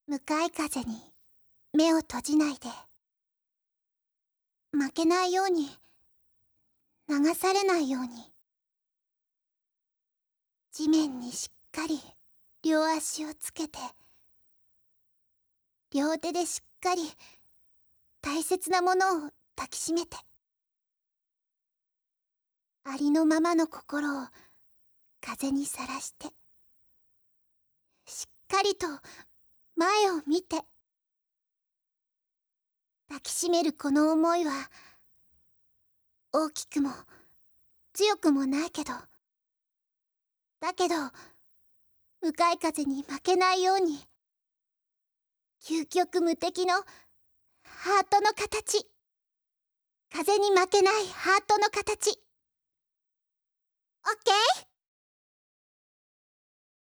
向かい風に目を閉じないで。負けないように、流されないように。地面にしっかり両足をつけて、両手でしっかり大切なものを抱きしめて、ありのままの心を風にさらして、しっかりと前を見て。抱きしめるこの思いは、大きくも強くもないけど、だけど向かい風に負けないように、究極無敵のハートの形、風に負けないハートの形。オッケー。